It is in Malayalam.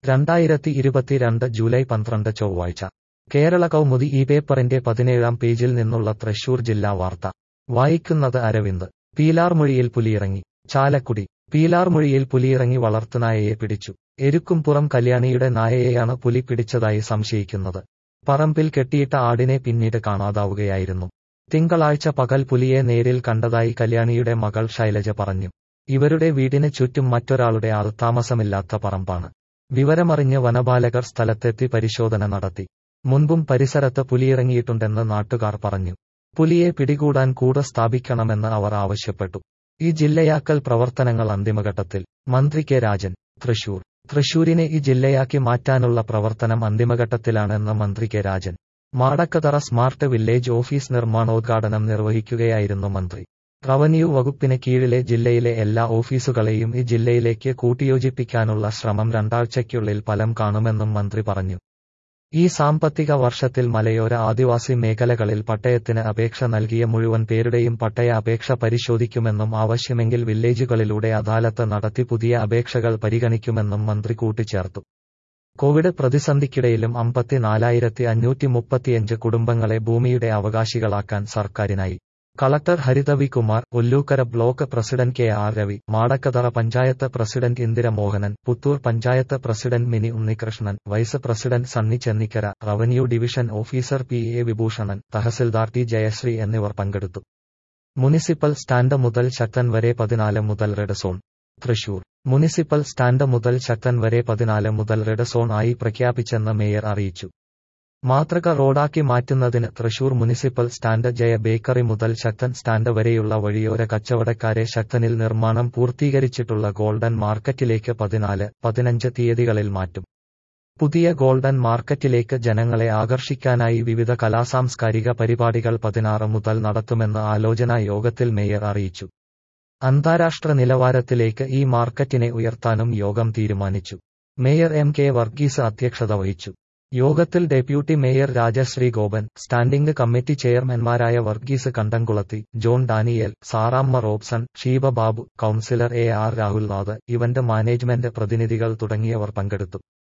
2022 ജൂലൈ 12 ചൊവ്വാഴ്ച കേരള കൗമുദി ഈ പേപ്പറിന്റെ 17-ാം പേജിൽ നിന്നുള്ള തൃശൂർ ജില്ലാ വാർത്ത വായിക്കുന്നത് അരവിന്ദ്. പീലാർമൊഴിയിൽ പുലിയിറങ്ങി. ചാലക്കുടി. പീലാർമൊഴിയിൽ പുലിയിറങ്ങി വളർത്തുനായയെ പിടിച്ചു. എരുക്കുംപുറം കല്യാണിയുടെ നായയെയാണ് പുലി പിടിച്ചതായി സംശയിക്കുന്നത്. പറമ്പിൽ കെട്ടിയിട്ട ആടിനെ പിന്നീട് കാണാതാവുകയായിരുന്നു. തിങ്കളാഴ്ച പകൽ പുലിയെ നേരിൽ കണ്ടതായി കല്യാണിയുടെ മകൾ ശൈലജ പറഞ്ഞു. ഇവരുടെ വീടിന് ചുറ്റും മറ്റൊരാളുടെ ആൾത്താമസമില്ലാത്ത പറമ്പാണ്. വിവരമറിഞ്ഞ് വനപാലകർ സ്ഥലത്തെത്തി പരിശോധന നടത്തി. മുൻപും പരിസരത്ത് പുലിയിറങ്ങിയിട്ടുണ്ടെന്ന് നാട്ടുകാർ പറഞ്ഞു. പുലിയെ പിടികൂടാൻ കൂട് സ്ഥാപിക്കണമെന്ന് അവർ ആവശ്യപ്പെട്ടു. ഈ ജില്ലയാക്കൽ പ്രവർത്തനങ്ങൾ അന്തിമഘട്ടത്തിൽ. മന്ത്രി കെ രാജൻ. തൃശൂർ. തൃശൂരിനെ ഈ ജില്ലയാക്കി മാറ്റാനുള്ള പ്രവർത്തനം അന്തിമഘട്ടത്തിലാണെന്ന് മന്ത്രി K Rajan. Madakkathara smart village office നിർമ്മാണോദ്ഘാടനം നിർവഹിക്കുകയായിരുന്നു മന്ത്രി. റവന്യൂ വകുപ്പിന് കീഴിലെ ജില്ലയിലെ എല്ലാ ഓഫീസുകളെയും ഈ ജില്ലയിലേക്ക് കൂട്ടിയോജിപ്പിക്കാനുള്ള ശ്രമം രണ്ടാഴ്ചയ്ക്കുള്ളിൽ ഫലം കാണുമെന്നും മന്ത്രി പറഞ്ഞു. ഈ സാമ്പത്തിക വർഷത്തിൽ മലയോര ആദിവാസി മേഖലകളിൽ പട്ടയത്തിന് അപേക്ഷ നൽകിയ മുഴുവൻ പേരുടെയും പട്ടയ അപേക്ഷ പരിശോധിക്കുമെന്നും ആവശ്യമെങ്കിൽ വില്ലേജുകളിലൂടെ അദാലത്ത് നടത്തി പുതിയ അപേക്ഷകൾ പരിഗണിക്കുമെന്നും മന്ത്രി കൂട്ടിച്ചേർത്തു. കോവിഡ് പ്രതിസന്ധിക്കിടയിലും 54,535 കുടുംബങ്ങളെ ഭൂമിയുടെ അവകാശികളാക്കാൻ സർക്കാരിനായി. Collector Haritha V Kumar, Ollukkara block president K R Ravi, Madakkathara panchayat president Indira Mohanan, Puthur panchayat president Mini Unnikrishnan, vice president Sunny Chennikkara, revenue division officer P A Vibhooshanan, tahsildar T Jayasree എന്നിവർ പങ്കെടുത്തു. മുനിസിപ്പൽ സ്റ്റാൻഡ് മുതൽ ശക്തൻ വരെ 14 മുതൽ red zone. Thrissur. Municipal stand മുതൽ ശക്തൻ വരെ 14 മുതൽ റെഡ് സോൺ ആയി പ്രഖ്യാപിച്ചെന്ന് മേയർ അറിയിച്ചു. മാതൃക റോഡാക്കി മാറ്റുന്നതിന് Thrissur municipal stand Jaya bakery മുതൽ ശക്തൻ സ്റ്റാൻഡ് വരെയുള്ള വഴിയോര കച്ചവടക്കാരെ ശക്തനിൽ നിർമ്മാണം പൂർത്തീകരിച്ചിട്ടുള്ള ഗോൾഡൻ മാർക്കറ്റിലേക്ക് 14, 15 തീയതികളിൽ മാറ്റും. പുതിയ ഗോൾഡൻ മാർക്കറ്റിലേക്ക് ജനങ്ങളെ ആകർഷിക്കാനായി വിവിധ കലാസാംസ്കാരിക പരിപാടികൾ 16 മുതൽ നടത്തുമെന്ന് ആലോചനാ യോഗത്തിൽ മേയർ അറിയിച്ചു. അന്താരാഷ്ട്ര നിലവാരത്തിലേക്ക് ഈ മാർക്കറ്റിനെ ഉയർത്താനും യോഗം തീരുമാനിച്ചു. മേയർ എം കെ വർഗീസ് അധ്യക്ഷത വഹിച്ചു. യോഗത്തിൽ deputy mayor Rajasree Gopan, standing committee ചെയർമാൻമാരായ Varghese Kandamkulathi, John Daniel, Saramma Robson, Sheeba Babu, councillor A R Rahulnath, event management പ്രതിനിധികൾ തുടങ്ങിയവർ പങ്കെടുത്തു.